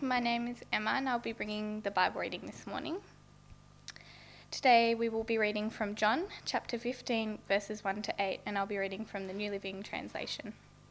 My name is Emma and I'll be bringing the Bible reading this morning. Today we will be reading from John chapter 15 verses 1 to 8 and I'll be reading from the New Living Translation.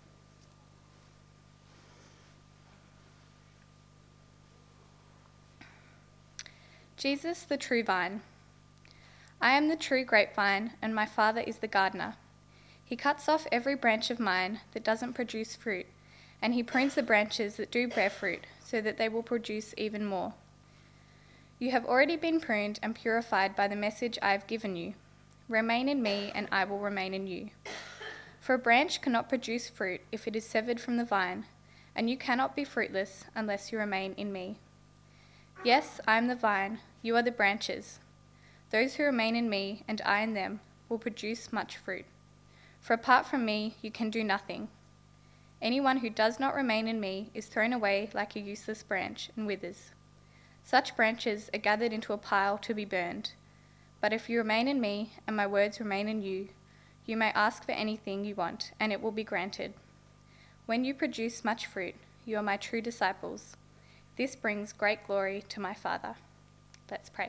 Jesus, the true vine. I am the true grapevine and my Father is the gardener. He cuts off every branch of mine that doesn't produce fruit, and he prunes the branches that do bear fruit, so that they will produce even more. You have already been pruned and purified by the message I have given you. Remain in me, and I will remain in you. For a branch cannot produce fruit if it is severed from the vine, and you cannot be fruitless unless you remain in me. Yes, I am the vine, you are the branches. Those who remain in me, and I in them, will produce much fruit. For apart from me, you can do nothing. Anyone who does not remain in me is thrown away like a useless branch and withers. Such branches are gathered into a pile to be burned. But if you remain in me and my words remain in you, you may ask for anything you want and it will be granted. When you produce much fruit, you are my true disciples. This brings great glory to my Father. Let's pray.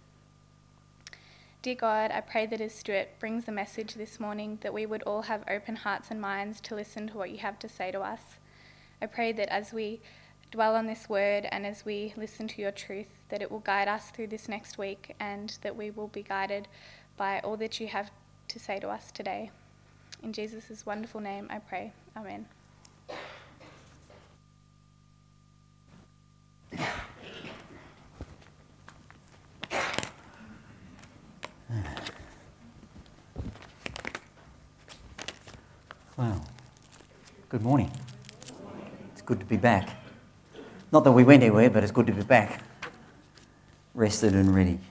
Dear God, I pray that as Stuart brings the message this morning, that we would all have open hearts and minds to listen to what you have to say to us. I pray that as we dwell on this word and as we listen to your truth, that it will guide us through this next week and that we will be guided by all that you have to say to us today. In Jesus' wonderful name I pray. Amen. Well, good morning. It's good to be back. Not that we went anywhere, but it's good to be back. Rested and ready.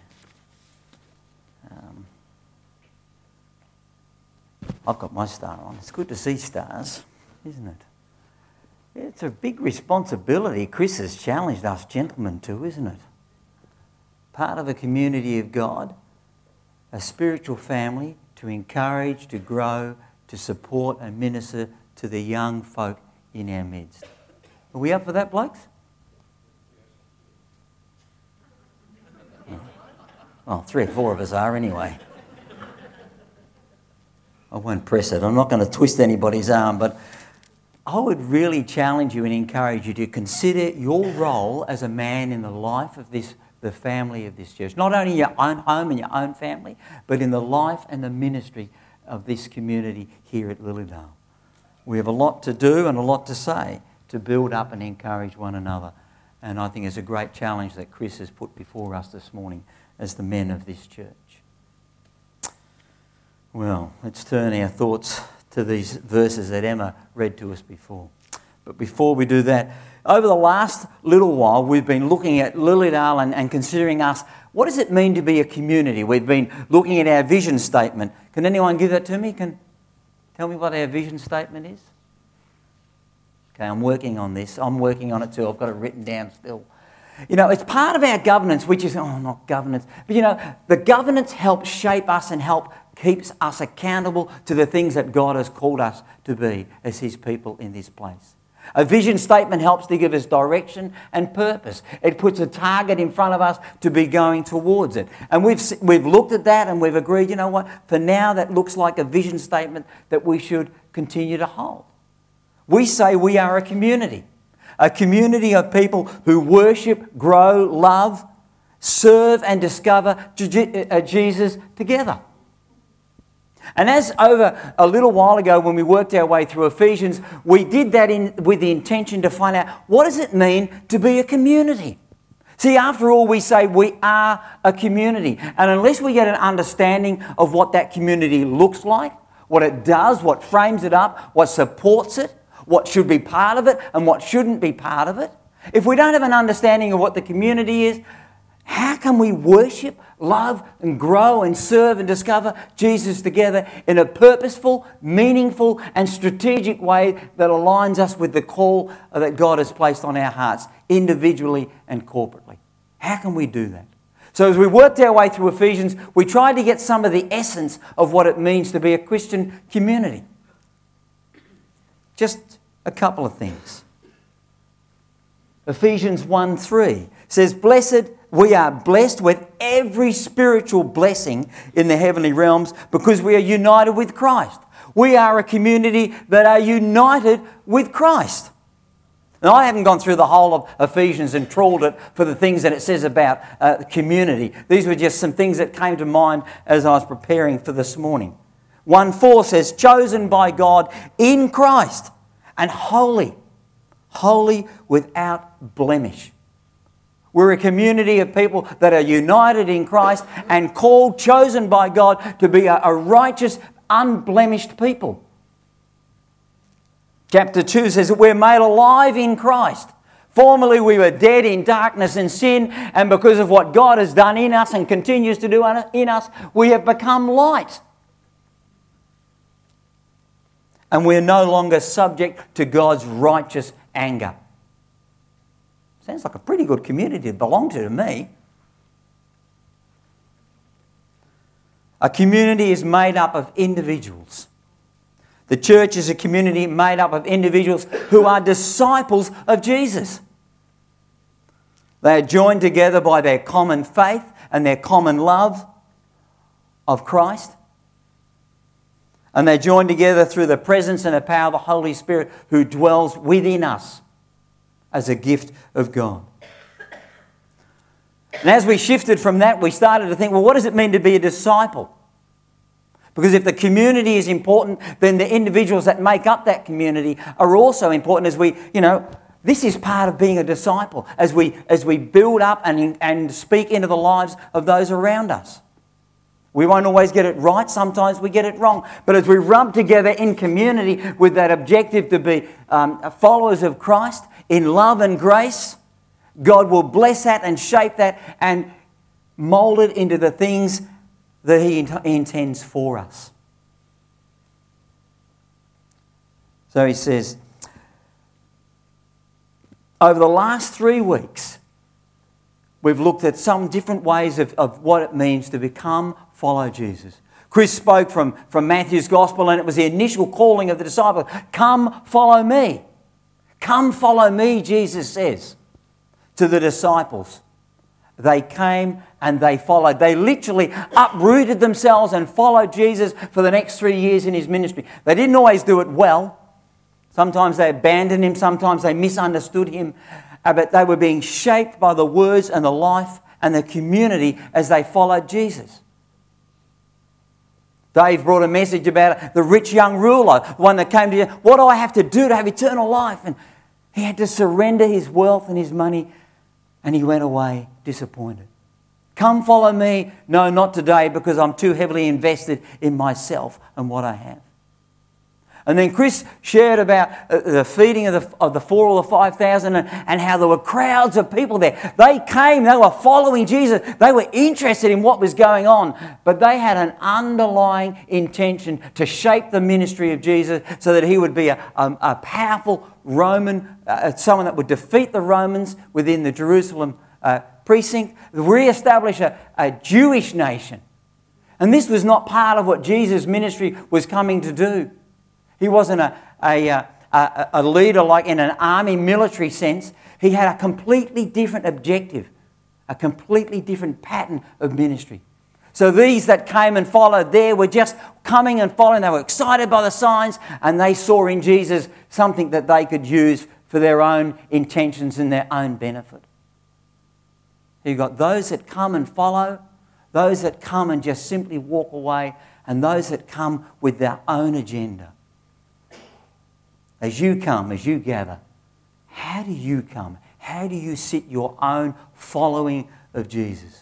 I've got my star on. It's good to see stars, isn't it? It's a big responsibility Chris has challenged us gentlemen to, isn't it? Part of a community of God, a spiritual family to encourage, to grow, to support and minister to the young folk in our midst. Are we up for that, blokes? Well, 3 or 4 of us are anyway. I won't press it. I'm not going to twist anybody's arm, but I would really challenge you and encourage you to consider your role as a man in the life of the family of this church. Not only your own home and your own family, but in the life and the ministry of this community here at Lilydale. We have a lot to do and a lot to say to build up and encourage one another. And I think it's a great challenge that Chris has put before us this morning as the men of this church. Well, let's turn our thoughts to these verses that Emma read to us before. But before we do that, over the last little while, we've been looking at Lilydale and considering us. What does it mean to be a community? We've been looking at our vision statement. Can anyone give that to me? Can tell me what our vision statement is? Okay, I'm working on this. I'm working on it too. I've got it written down still. You know, it's part of our governance, which is, not governance. But you know, the governance helps shape us and keeps us accountable to the things that God has called us to be as His people in this place. A vision statement helps to give us direction and purpose. It puts a target in front of us to be going towards it. And we've looked at that and we've agreed, you know what, for now that looks like a vision statement that we should continue to hold. We say we are a community of people who worship, grow, love, serve and discover Jesus together. And as over a little while ago when we worked our way through Ephesians, we did that with the intention to find out what does it mean to be a community. See, after all, we say we are a community. And unless we get an understanding of what that community looks like, what it does, what frames it up, what supports it, what should be part of it and what shouldn't be part of it, if we don't have an understanding of what the community is, how can we worship, love and grow and serve and discover Jesus together in a purposeful, meaningful and strategic way that aligns us with the call that God has placed on our hearts individually and corporately? How can we do that? So as we worked our way through Ephesians, we tried to get some of the essence of what it means to be a Christian community. Just a couple of things. Ephesians 1:3 says, we are blessed with every spiritual blessing in the heavenly realms because we are united with Christ. We are a community that are united with Christ. Now, I haven't gone through the whole of Ephesians and trawled it for the things that it says about community. These were just some things that came to mind as I was preparing for this morning. 1:4 says, chosen by God in Christ and holy without blemish. We're a community of people that are united in Christ and called, chosen by God to be a righteous, unblemished people. Chapter 2 says that we're made alive in Christ. Formerly we were dead in darkness and sin, and because of what God has done in us and continues to do in us, we have become light. And we're no longer subject to God's righteous anger. Sounds like a pretty good community to belong to me. A community is made up of individuals. The church is a community made up of individuals who are disciples of Jesus. They are joined together by their common faith and their common love of Christ. And they're joined together through the presence and the power of the Holy Spirit who dwells within us as a gift of God. And as we shifted from that, we started to think, well, what does it mean to be a disciple? Because if the community is important, then the individuals that make up that community are also important as we, this is part of being a disciple as we build up and speak into the lives of those around us. We won't always get it right, sometimes we get it wrong. But as we rub together in community with that objective to be followers of Christ in love and grace, God will bless that and shape that and mould it into the things that He intends for us. So he says, over the last 3 weeks, we've looked at some different ways of what it means to follow Jesus. Chris spoke from Matthew's Gospel, and it was the initial calling of the disciples. Come, follow me. Come, follow me, Jesus says to the disciples. They came and they followed. They literally uprooted themselves and followed Jesus for the next 3 years in His ministry. They didn't always do it well. Sometimes they abandoned Him. Sometimes they misunderstood Him. But they were being shaped by the words and the life and the community as they followed Jesus. Dave brought a message about the rich young ruler, the one that came to you. What do I have to do to have eternal life? And he had to surrender his wealth and his money, and he went away disappointed. Come follow me. No, not today, because I'm too heavily invested in myself and what I have. And then Chris shared about the feeding of the 4 or the 5,000 and how there were crowds of people there. They came, they were following Jesus. They were interested in what was going on. But they had an underlying intention to shape the ministry of Jesus so that He would be a powerful Roman, someone that would defeat the Romans within the Jerusalem precinct, re-establish a Jewish nation. And this was not part of what Jesus' ministry was coming to do. He wasn't a leader like in an army military sense. He had a completely different objective, a completely different pattern of ministry. So these that came and followed there were just coming and following. They were excited by the signs, and they saw in Jesus something that they could use for their own intentions and their own benefit. You've got those that come and follow, those that come and just simply walk away, and those that come with their own agenda. As you come, as you gather, how do you come? How do you sit your own following of Jesus?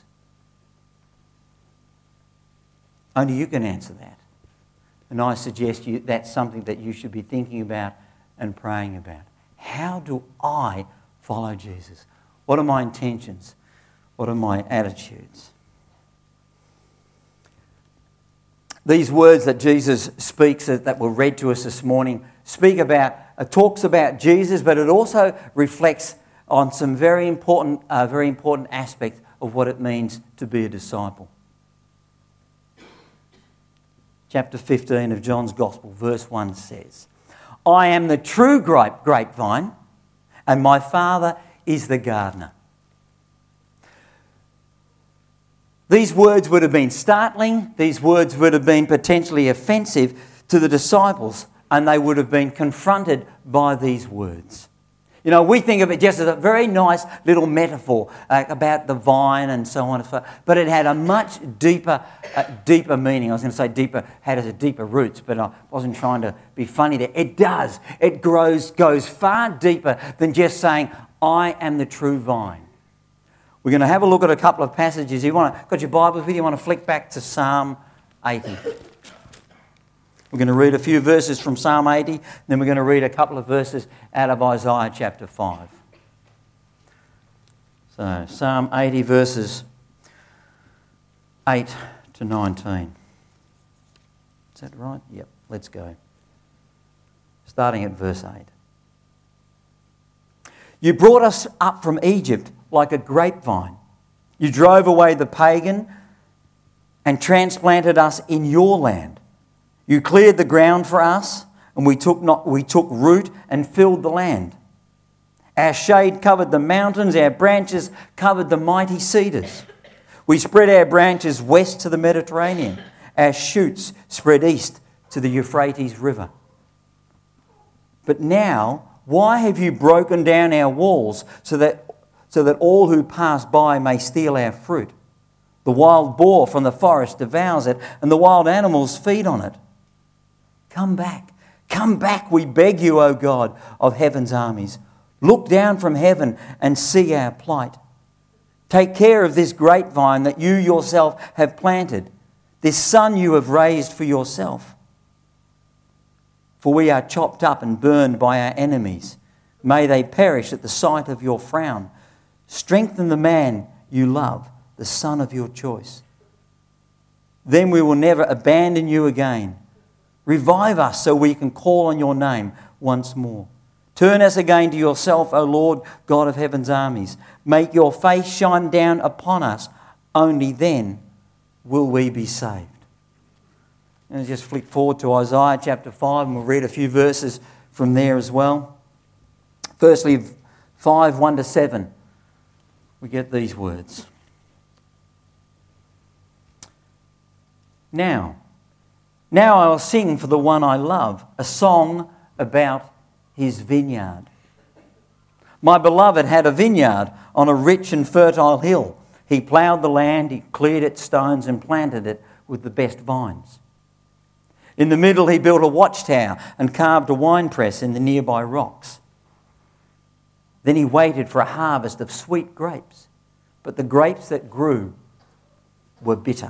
Only you can answer that. And I suggest that's something that you should be thinking about and praying about. How do I follow Jesus? What are my intentions? What are my attitudes? These words that Jesus speaks that were read to us this morning talks about Jesus, but it also reflects on some very important aspects of what it means to be a disciple. Chapter 15 of John's Gospel, verse 1 says, I am the true grapevine, and my Father is the gardener. These words would have been startling. These words would have been potentially offensive to the disciples, and they would have been confronted by these words. You know, we think of it just as a very nice little metaphor about the vine and so on and so forth, but it had a much deeper meaning. I was going to say had a deeper roots, but I wasn't trying to be funny there. It does. It goes far deeper than just saying, I am the true vine. We're going to have a look at a couple of passages. Got your Bibles with you? You want to flick back to Psalm 80. We're going to read a few verses from Psalm 80, then we're going to read a couple of verses out of Isaiah chapter 5. So, Psalm 80 verses 8 to 19. Is that right? Yep, let's go. Starting at verse 8. You brought us up from Egypt like a grapevine. You drove away the pagan and transplanted us in your land. You cleared the ground for us, and we took root and filled the land. Our shade covered the mountains, our branches covered the mighty cedars. We spread our branches west to the Mediterranean. Our shoots spread east to the Euphrates River. But now, why have you broken down our walls so that all who pass by may steal our fruit? The wild boar from the forest devours it, and the wild animals feed on it. Come back, we beg you, O God of heaven's armies. Look down from heaven and see our plight. Take care of this grapevine that you yourself have planted, this son you have raised for yourself. For we are chopped up and burned by our enemies. May they perish at the sight of your frown. Strengthen the man you love, the son of your choice. Then we will never abandon you again. Revive us so we can call on your name once more. Turn us again to yourself, O Lord, God of heaven's armies. Make your face shine down upon us. Only then will we be saved. And just flick forward to Isaiah chapter 5 and we'll read a few verses from there as well. Firstly, 5, 1 to 7. We get these words. Now I will sing for the one I love, a song about his vineyard. My beloved had a vineyard on a rich and fertile hill. He ploughed the land, he cleared its stones and planted it with the best vines. In the middle he built a watchtower and carved a winepress in the nearby rocks. Then he waited for a harvest of sweet grapes, but the grapes that grew were bitter.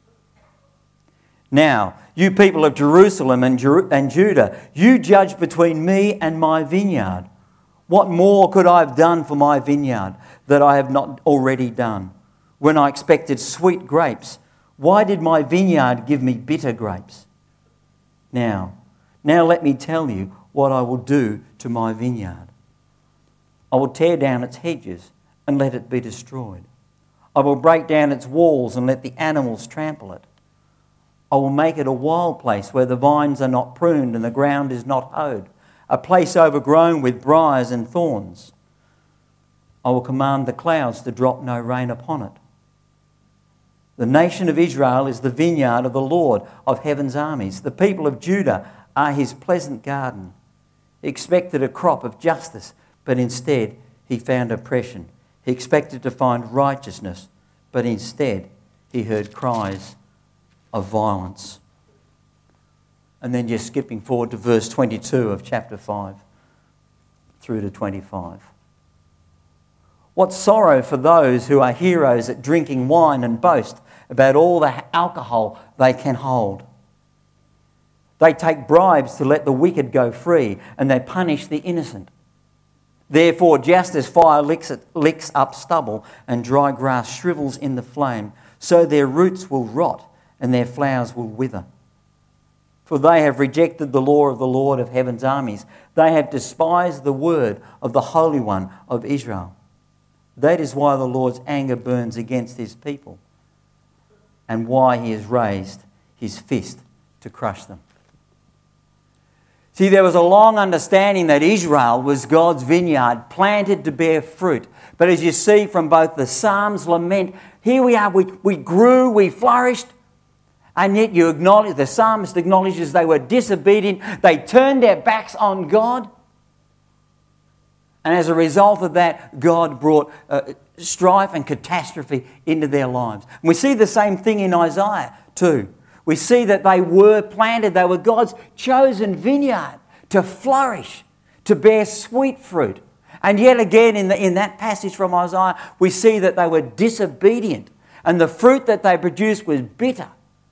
Now, you people of Jerusalem and Judah, you judge between me and my vineyard. What more could I have done for my vineyard that I have not already done? When I expected sweet grapes, why did my vineyard give me bitter grapes? Now let me tell you what I will do to my vineyard. I will tear down its hedges and let it be destroyed. I will break down its walls and let the animals trample it. I will make it a wild place where the vines are not pruned and the ground is not hoed, a place overgrown with briars and thorns. I will command the clouds to drop no rain upon it. The nation of Israel is the vineyard of the Lord of heaven's armies. The people of Judah are his pleasant garden. He expected a crop of justice, but instead he found oppression. He expected to find righteousness, but instead he heard cries of violence. And then just skipping forward to verse 22 of chapter 5 through to 25. What sorrow for those who are heroes at drinking wine and boast about all the alcohol they can hold. They take bribes to let the wicked go free, and they punish the innocent. Therefore, just as fire licks up stubble and dry grass shrivels in the flame, so their roots will rot and their flowers will wither. For they have rejected the law of the Lord of heaven's armies. They have despised the word of the Holy One of Israel. That is why the Lord's anger burns against his people, and why he has raised his fist to crush them. See, there was a long understanding that Israel was God's vineyard, planted to bear fruit. But as you see from both the Psalms, lament, here we are, we grew, we flourished, and yet the psalmist acknowledges they were disobedient, they turned their backs on God, and as a result of that, God brought strife and catastrophe into their lives. And we see the same thing in Isaiah too. We see that they were planted, they were God's chosen vineyard to flourish, to bear sweet fruit. And yet again in that passage from Isaiah, we see that they were disobedient and the fruit that they produced was bitter.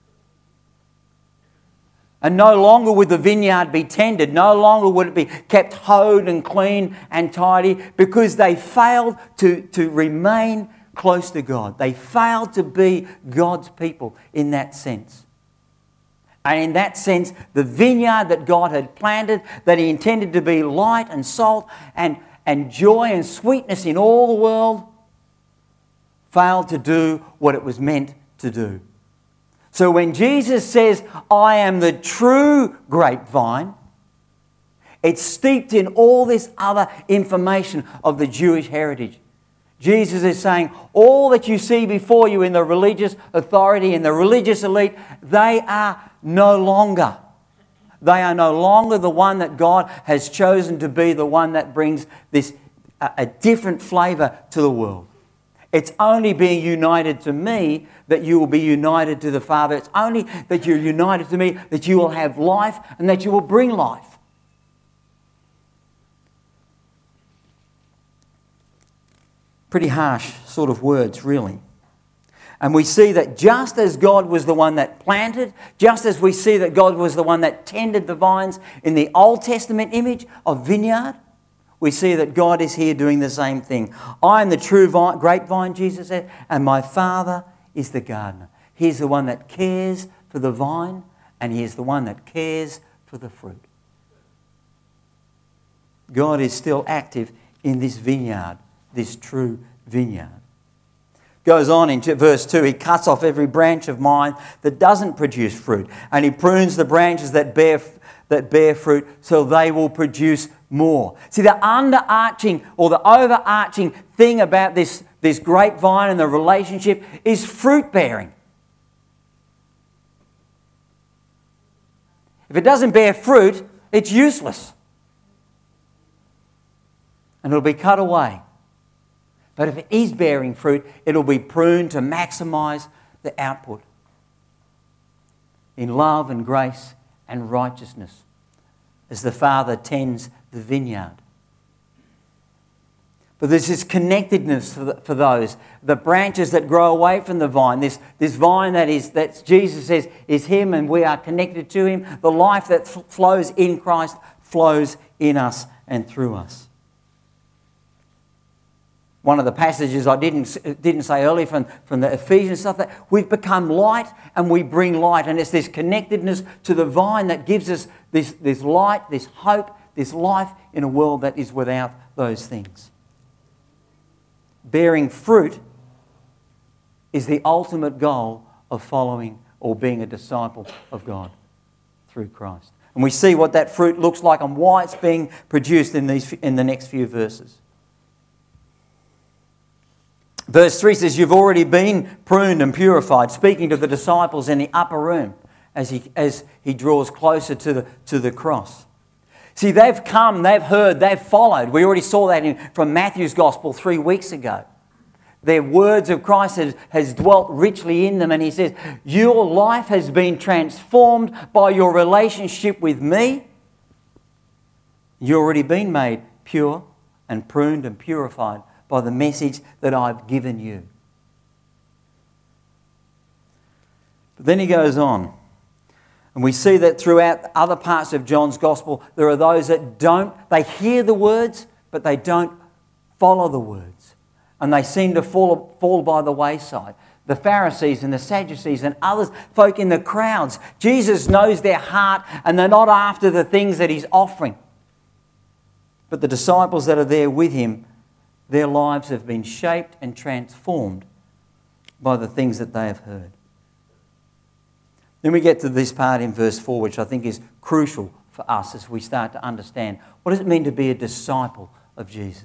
And no longer would the vineyard be tended, no longer would it be kept hoed and clean and tidy, because they failed to remain close to God. They failed to be God's people in that sense. And in that sense, the vineyard that God had planted, that He intended to be light and salt and joy and sweetness in all the world, failed to do what it was meant to do. So when Jesus says, I am the true grapevine, it's steeped in all this other information of the Jewish heritage. Jesus is saying, all that you see before you in the religious authority, in the religious elite, they are no longer. They are no longer the one that God has chosen to be the one that brings this a different flavour to the world. It's only being united to me that you will be united to the Father. It's only that you're united to me that you will have life and that you will bring life. Pretty harsh sort of words, really. And we see that just as God was the one that planted, just as we see that God was the one that tended the vines in the Old Testament image of vineyard, we see that God is here doing the same thing. I am the true grapevine, Jesus said, and my Father is the gardener. He's the one that cares for the vine, and He is the one that cares for the fruit. God is still active in this vineyard, this true vineyard. Goes on in verse 2, He cuts off every branch of mine that doesn't produce fruit, and He prunes the branches that bear fruit so they will produce more. See, the underarching or the overarching thing about this grapevine and the relationship is fruit bearing. If it doesn't bear fruit, it's useless. And it'll be cut away. But if it is bearing fruit, it'll be pruned to maximise the output in love and grace and righteousness as the Father tends the vineyard. But there's this connectedness for those, the branches that grow away from the vine, this vine that Jesus says is Him and we are connected to Him. The life that flows in Christ flows in us and through us. One of the passages I didn't say earlier from the Ephesians stuff, that we've become light and we bring light. And it's this connectedness to the vine that gives us this light, this hope, this life in a world that is without those things. Bearing fruit is the ultimate goal of following or being a disciple of God through Christ. And we see what that fruit looks like and why it's being produced in the next few verses. Verse 3 says, you've already been pruned and purified, speaking to the disciples in the upper room as he draws closer to the cross. See, they've come, they've heard, they've followed. We already saw that from Matthew's Gospel 3 weeks ago. Their words of Christ has dwelt richly in them, and He says, your life has been transformed by your relationship with me. You've already been made pure and pruned and purified by the message that I've given you. But then he goes on, and we see that throughout other parts of John's Gospel, there are those that they hear the words, but they don't follow the words. And they seem to fall by the wayside. The Pharisees and the Sadducees and others, folk in the crowds, Jesus knows their heart and they're not after the things that He's offering. But the disciples that are there with Him, their lives have been shaped and transformed by the things that they have heard. Then we get to this part in verse 4, which I think is crucial for us as we start to understand what does it mean to be a disciple of Jesus.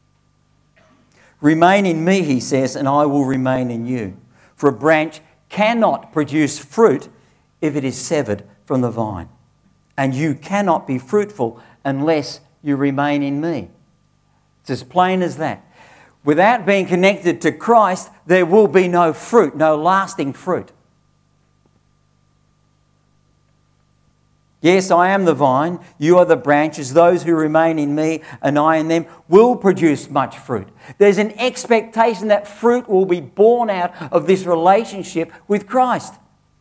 Remain in me, he says, and I will remain in you. For a branch cannot produce fruit if it is severed from the vine. And you cannot be fruitful unless you remain in me. It's as plain as that. Without being connected to Christ, there will be no fruit, no lasting fruit. Yes, I am the vine, you are the branches. Those who remain in me and I in them will produce much fruit. There's an expectation that fruit will be born out of this relationship with Christ.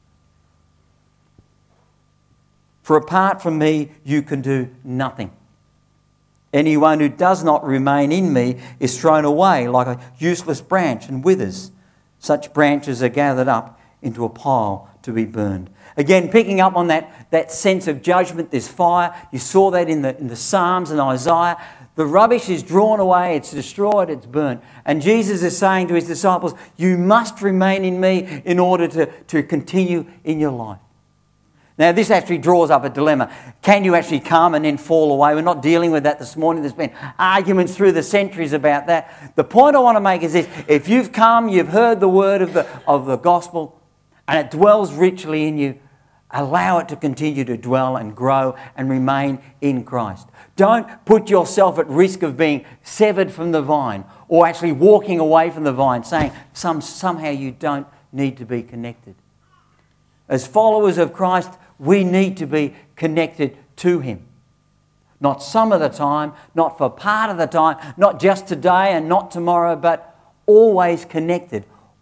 For apart from me, you can do nothing. Anyone who does not remain in me is thrown away like a useless branch and withers. Such branches are gathered up into a pile to be burned. Again, picking up on that sense of judgment, this fire. You saw that in the Psalms and Isaiah. The rubbish is drawn away, it's destroyed, it's burnt. And Jesus is saying to his disciples, you must remain in me in order to continue in your life. Now, this actually draws up a dilemma. Can you actually come and then fall away? We're not dealing with that this morning. There's been arguments through the centuries about that. The point I want to make is this. If you've come, you've heard the word of the gospel, and it dwells richly in you, allow it to continue to dwell and grow and remain in Christ. Don't put yourself at risk of being severed from the vine or actually walking away from the vine, saying somehow you don't need to be connected. As followers of Christ, we need to be connected to him. Not some of the time, not for part of the time, not just today and not tomorrow, but always connected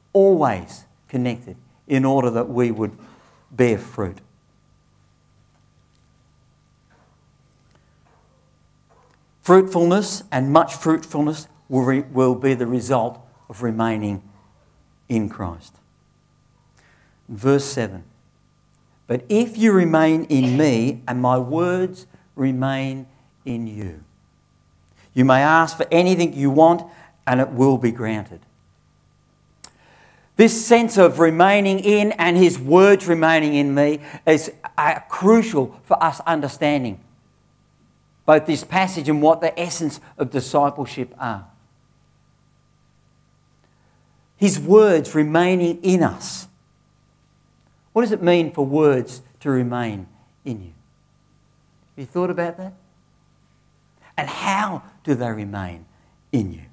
in order that we would bear fruit. Fruitfulness and much fruitfulness will be the result of remaining in Christ. Verse 7. But if you remain in me and my words remain in you, you may ask for anything you want and it will be granted. This sense of remaining in and his words remaining in me is crucial for us understanding both this passage and what the essence of discipleship are. His words remaining in us. What does it mean for words to remain in you? Have you thought about that? And how do they remain in you?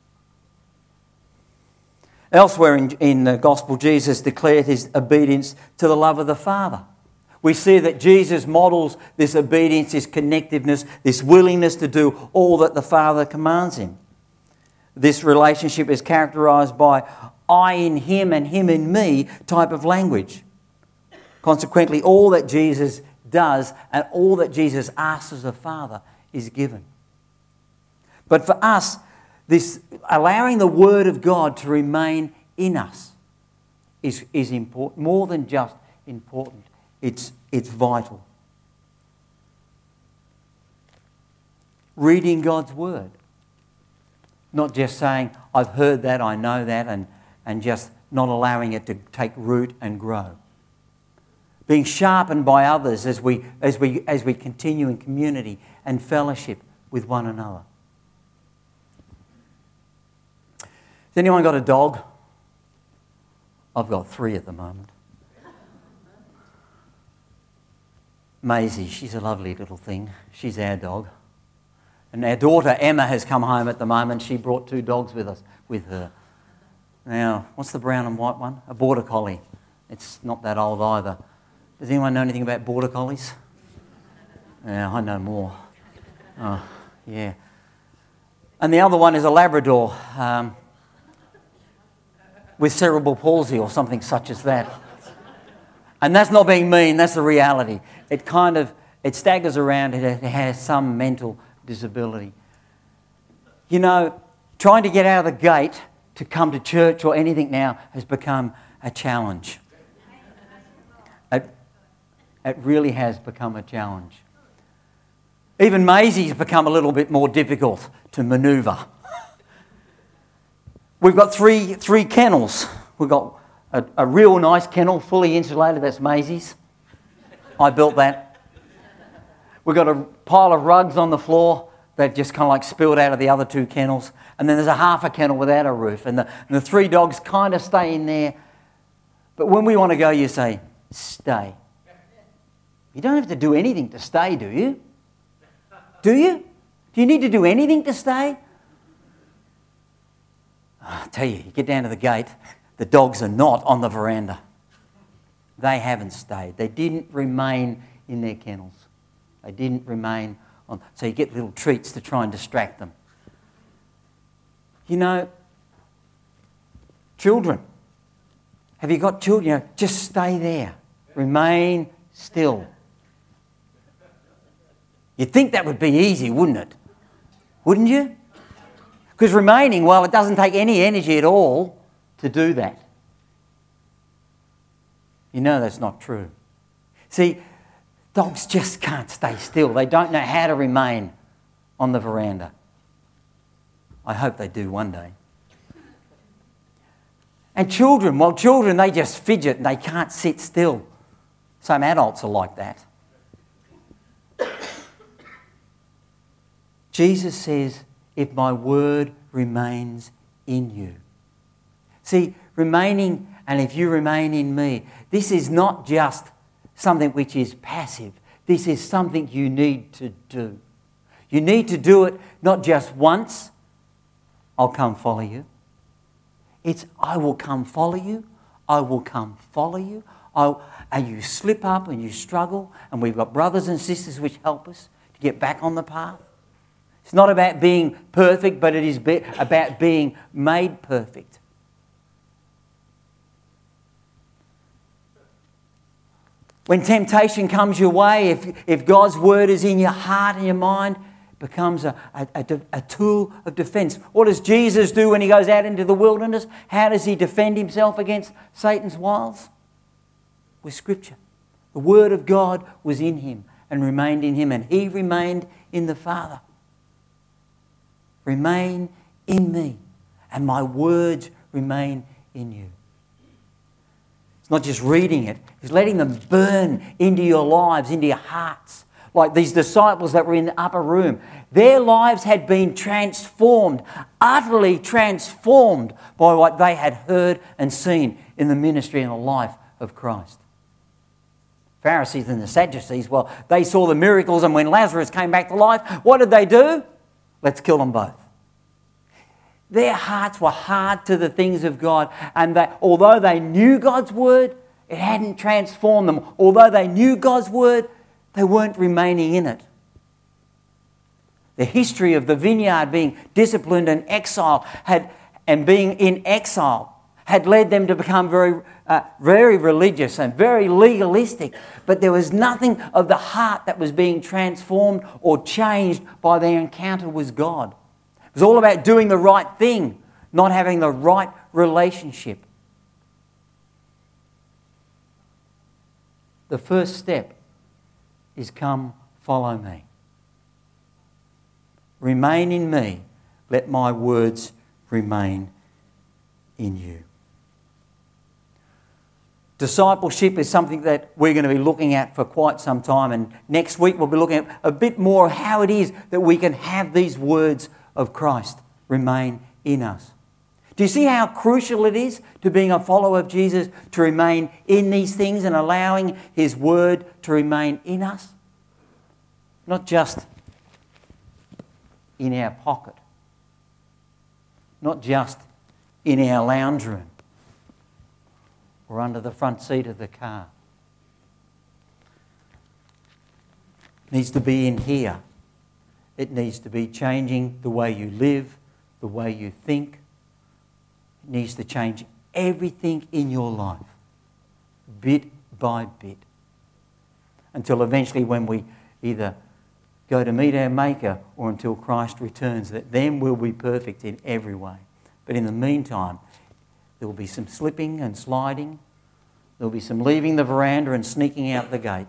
Elsewhere in the Gospel, Jesus declared his obedience to the love of the Father. We see that Jesus models this obedience, this connectiveness, this willingness to do all that the Father commands him. This relationship is characterised by I in him and him in me type of language. Consequently, all that Jesus does and all that Jesus asks of the Father is given. But for us, this allowing the Word of God to remain in us is important, more than just important. It's vital. Reading God's Word. Not just saying, I've heard that, I know that, and just not allowing it to take root and grow. Being sharpened by others as we continue in community and fellowship with one another. Has anyone got a dog? I've got 3 at the moment. Maisie, she's a lovely little thing. She's our dog. And our daughter Emma has come home at the moment. She brought 2 dogs with her. Now, what's the brown and white one? A border collie. It's not that old either. Does anyone know anything about border collies? Yeah, I know more. Oh, yeah. And the other one is a Labrador with cerebral palsy or something such as that. And that's not being mean, that's the reality. It staggers around, it has some mental disability. You know, trying to get out of the gate to come to church or anything now has become a challenge. It really has become a challenge. Even Maisie's become a little bit more difficult to manoeuvre. We've got three kennels. We've got a real nice kennel, fully insulated, that's Maisie's. I built that. We've got a pile of rugs on the floor that just kind of like spilled out of the other 2 kennels. And then there's a half a kennel without a roof. And the 3 dogs kind of stay in there. But when we want to go, you say, stay. You don't have to do anything to stay, do you? Do you? Do you need to do anything to stay? I tell you, you get down to the gate, the dogs are not on the veranda. They haven't stayed. They didn't remain in their kennels. They didn't remain on. So you get little treats to try and distract them. You know, children. Have you got children? You know, just stay there. Remain still. You'd think that would be easy, wouldn't it? Wouldn't you? Because remaining, well, it doesn't take any energy at all to do that. You know that's not true. See, dogs just can't stay still. They don't know how to remain on the veranda. I hope they do one day. And children, well, children, they just fidget and they can't sit still. Some adults are like that. Jesus says, if my word remains in you. See, remaining, and if you remain in me, this is not just something which is passive. This is something you need to do. You need to do it not just once, I'll come follow you. It's, I will come follow you. I will come follow you. And you slip up and you struggle, and we've got brothers and sisters which help us to get back on the path. It's not about being perfect, but it is about being made perfect. When temptation comes your way, if God's word is in your heart and your mind, it becomes a tool of defense. What does Jesus do when he goes out into the wilderness? How does he defend himself against Satan's wiles? With Scripture. The word of God was in him and remained in him, and he remained in the Father. Remain in me, and my words remain in you. It's not just reading it, it's letting them burn into your lives, into your hearts. Like these disciples that were in the upper room. Their lives had been transformed, utterly transformed by what they had heard and seen in the ministry and the life of Christ. Pharisees and the Sadducees, well, they saw the miracles, and when Lazarus came back to life, what did they do? Let's kill them both. Their hearts were hard to the things of God, and that although they knew God's word, it hadn't transformed them. Although they knew God's word, they weren't remaining in it. The history of the vineyard being disciplined and exiled and being in exile had led them to become very religious and very legalistic. But there was nothing of the heart that was being transformed or changed by their encounter with God. It was all about doing the right thing, not having the right relationship. The first step is come follow me. Remain in me. Let my words remain in you. Discipleship is something that we're going to be looking at for quite some time, and next week we'll be looking at a bit more of how it is that we can have these words of Christ remain in us. Do you see how crucial it is to being a follower of Jesus, to remain in these things and allowing his word to remain in us? Not just in our pocket, not just in our lounge room or under the front seat of the car. It needs to be in here. It needs to be changing the way you live, the way you think. It needs to change everything in your life, bit by bit, until eventually when we either go to meet our Maker or until Christ returns, that then we'll be perfect in every way. But in the meantime, there will be some slipping and sliding. There will be some leaving the veranda and sneaking out the gate.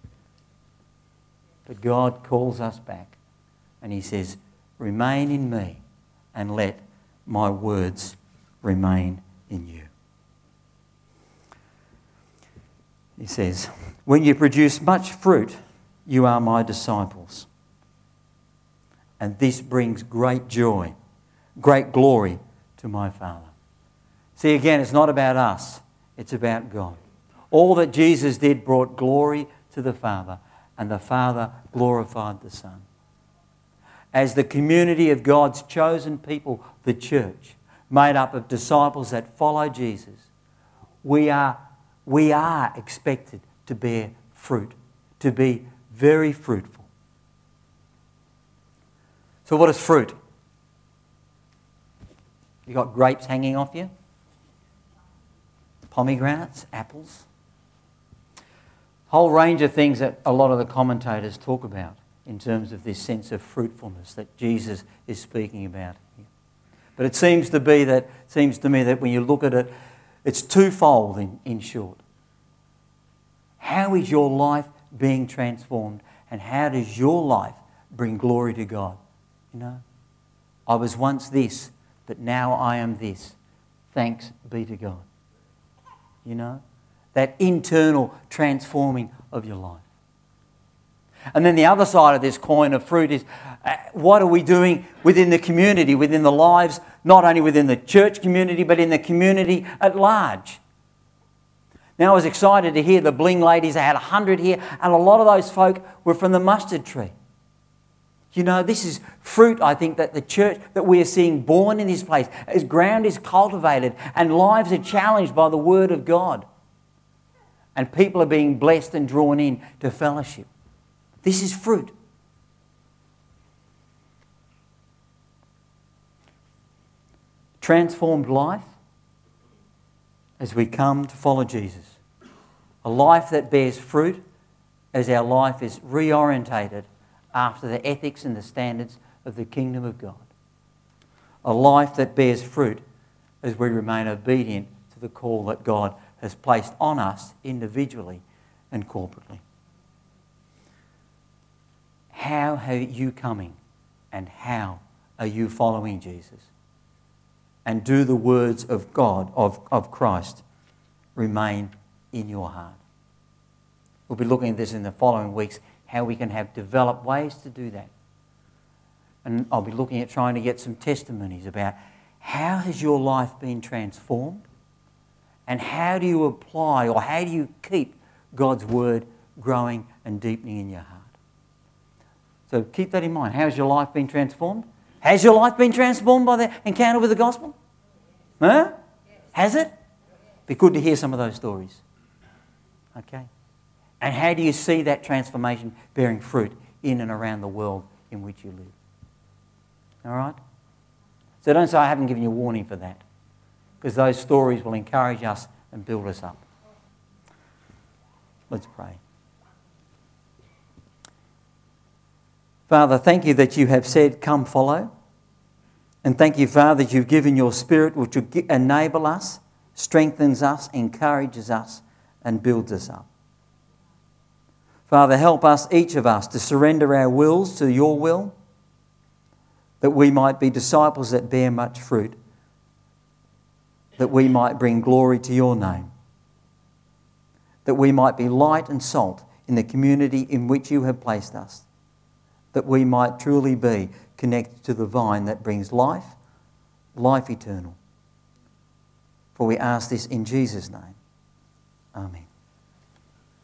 But God calls us back and he says, remain in me and let my words remain in you. He says, when you produce much fruit, you are my disciples. And this brings great joy, great glory to my Father. See, again, it's not about us. It's about God. All that Jesus did brought glory to the Father, and the Father glorified the Son. As the community of God's chosen people, the church, made up of disciples that follow Jesus, we are expected to bear fruit, to be very fruitful. So what is fruit? You got grapes hanging off you? Pomegranates, apples? Whole range of things that a lot of the commentators talk about in terms of this sense of fruitfulness that Jesus is speaking about here. But it seems to me that when you look at it, it's twofold in short. How is your life being transformed, and how does your life bring glory to God? You know, I was once this, but now I am this. Thanks be to God. You know, that internal transforming of your life. And then the other side of this coin of fruit is what are we doing within the community, within the lives, not only within the church community, but in the community at large. Now, I was excited to hear the Bling ladies. They had 100 here, and a lot of those folk were from the mustard tree. You know, this is fruit, I think, that the church, that we are seeing born in this place, as ground is cultivated and lives are challenged by the Word of God. And people are being blessed and drawn in to fellowship. This is fruit. Transformed life as we come to follow Jesus. A life that bears fruit as our life is reorientated after the ethics and the standards of the kingdom of God. A life that bears fruit as we remain obedient to the call that God has placed on us individually and corporately. How are you coming, and how are you following Jesus? And do the words of God, of Christ, remain in your heart? We'll be looking at this in the following weeks, how we can have developed ways to do that. And I'll be looking at trying to get some testimonies about how has your life been transformed, and how do you apply, or how do you keep God's word growing and deepening in your heart? So keep that in mind. How has your life been transformed? Has your life been transformed by the encounter with the gospel? Huh? Has it? Be good to hear some of those stories. Okay. And how do you see that transformation bearing fruit in and around the world in which you live? All right? So don't say I haven't given you a warning for that, because those stories will encourage us and build us up. Let's pray. Father, thank you that you have said, come follow. And thank you, Father, that you've given your Spirit which will enable us, strengthens us, encourages us, and builds us up. Father, help us, each of us, to surrender our wills to your will, that we might be disciples that bear much fruit, that we might bring glory to your name, that we might be light and salt in the community in which you have placed us, that we might truly be connected to the vine that brings life, life eternal. For we ask this in Jesus' name. Amen.